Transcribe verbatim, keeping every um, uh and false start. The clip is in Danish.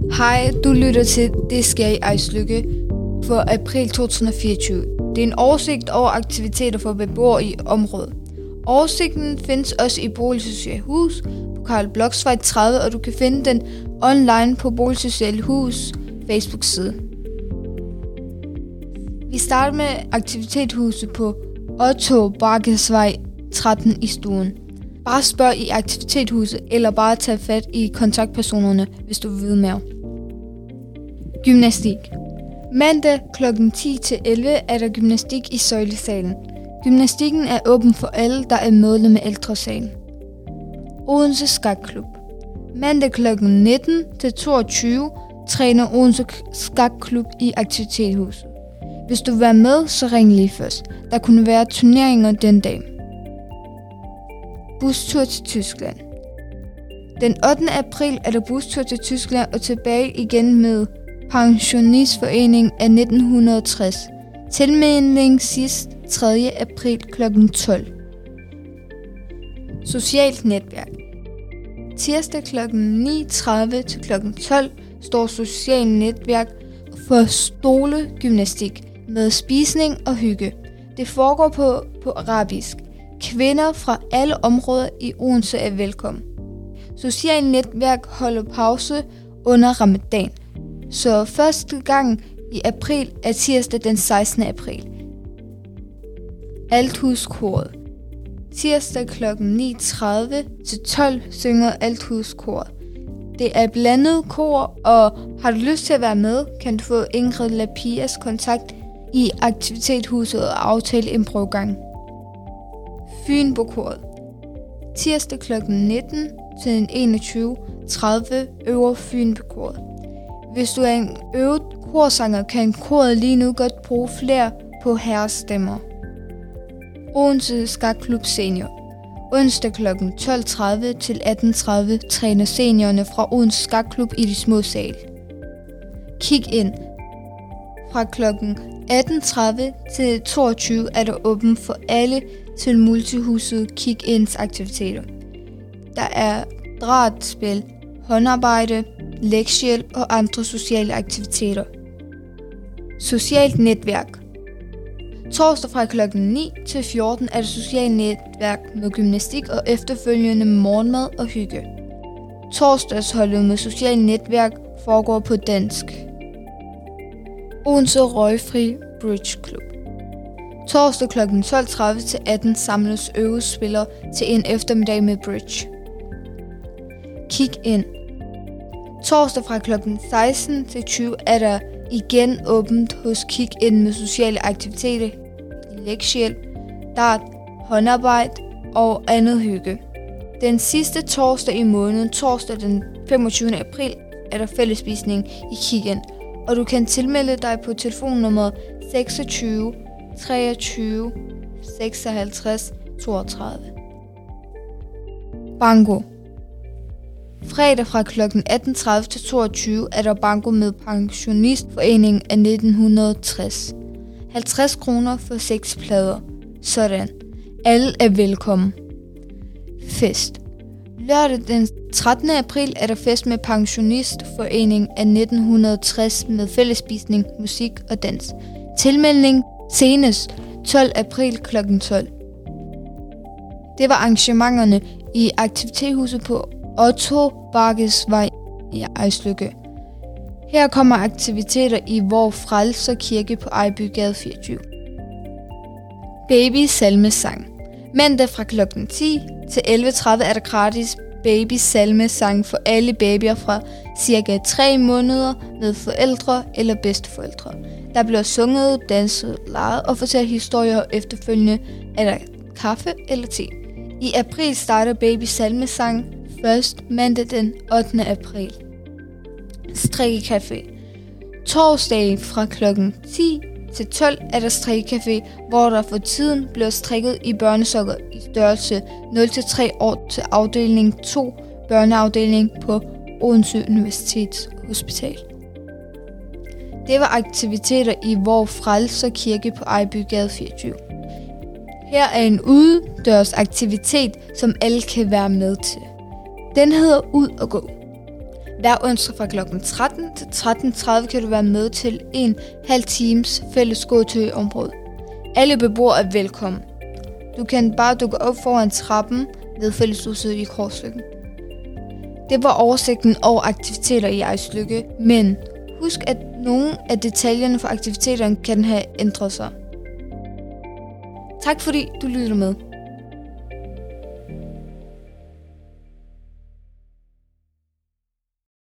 Hej, du lytter til Det sker i Ejslykke for april to tusind og fireogtyve. Det er en oversigt over aktiviteter for beboere i området. Oversigten findes også i Boligsocialt Hus på Karl Bloksvej tredive, og du kan finde den online på Boligsocialt Hus Facebook-side. Vi starter med aktivitetshuset på Otto Bakkesvej tretten i stuen. Bare spørg i aktivitetshuset, eller bare tag fat i kontaktpersonerne, hvis du vil vide mere. Gymnastik. Mandag klokken ti til elleve er der gymnastik i Søjlesalen. Gymnastikken er åben for alle, der er medlem af Ældresalen. Odense Skakklub. Mandag klokken nitten til toogtyve træner Odense Skakklub i aktivitetshuset. Hvis du vil være med, så ring lige først. Der kunne være turneringer den dag. Bustur til Tyskland. Den ottende april er der bustur til Tyskland og tilbage igen med Pensionistforening af nitten tres. Tilmelding sidst tredje april klokken tolv. Socialt netværk. Tirsdag klokken ni tredive til klokken tolv står socialt netværk for stolegymnastik med spisning og hygge. Det foregår på, på arabisk. Kvinder fra alle områder i Odense er velkommen. Socialt netværk holder pause under ramadan, så første gang i april er tirsdag den sekstende april. Althuskoret. Tirsdag klokken ni tredive til tolv synger Althuskoret. Det er blandet kor, og har du lyst til at være med, kan du få Ingrid Lapias kontakt i aktivitetshuset og aftale en prøvegang. Fynbokoret. Tirsdag klokken nitten til enogtyve tredive øver Fynbokoret. Hvis du er en øvet korsanger, kan koret lige nu godt bruge flere på herrestemmer. Odense Skakklub Senior. Onsdag klokken tolv tredive til atten tredive træner seniorerne fra Odense Skakklub i de små sale. Kig ind. Fra klokken atten tredive til toogtyve er der åben for alle til multihuset Kig Inds aktiviteter. Der er drætspil, håndarbejde, lektiehjælp og andre sociale aktiviteter. Socialt netværk. Torsdag fra klokken ni til fjorten er der socialt netværk med gymnastik og efterfølgende morgenmad og hygge. Torsdagsholdet med socialt netværk foregår på dansk. Odense Røgfri Bridge Club. Torsdag klokken tolv tredive til atten samles øvespillere til en eftermiddag med bridge. Kig ind. Torsdag fra klokken seksten til tyve er der igen åbent hos Kig Ind med sociale aktiviteter, lektiehjælp, dart, håndarbejde og andet hygge. Den sidste torsdag i måneden, torsdag den femogtyvende april, er der fællesspisning i Kig Ind, og du kan tilmelde dig på telefonnummer seksogtyve treogtyve seksoghalvtreds toogtredive. Banko. Fredag fra klokken atten tredive til toogtyve er der banko med Pensionistforening af nitten tres. halvtreds kroner for seks plader. Sådan. Alle er velkommen. Fest. Lørdag den trettende april er der fest med Pensionistforening af nitten tres med fællesspisning, musik og dans. Tilmelding senest tolvte april klokken tolv. Det var arrangementerne i aktivitetshuset på Otto Bakkesvej i Ejslykke. Her kommer aktiviteter i Vor Frelser Kirke på Ejbygade fireogtyve. Baby salmesang. Mandag fra klokken ti til elleve tredive er der gratis baby salmesang for alle babyer fra cirka tre måneder med forældre eller bedsteforældre. Der bliver sunget, danset, leget og fortalt historier, og efterfølgende er der kaffe eller te. I april starter baby salmesang først mandag den ottende april. Strikkecafé. Torsdag fra klokken ti til tolv er der strikkecafé, hvor der for tiden bliver strikket i børnesokker i størrelse nul til tre år til afdeling to, børneafdeling på Odense Universitetshospital. Det var aktiviteter i Vor Frelser Kirke på Ejbygade fireogtyve. Her er en udendørs aktivitet, som alle kan være med til. Den hedder Ud og gå. Hver onsdag fra klokken tretten til tretten tredive kan du være med til en halv times fælles gåtur i området. Alle beboere er velkommen. Du kan bare dukke op foran trappen ved fælleshuset i Korslykken. Det var oversigten over aktiviteter i Ejslykke, men husk, at nogle af detaljerne for aktiviteterne kan have ændret sig. Tak fordi du lyttede med.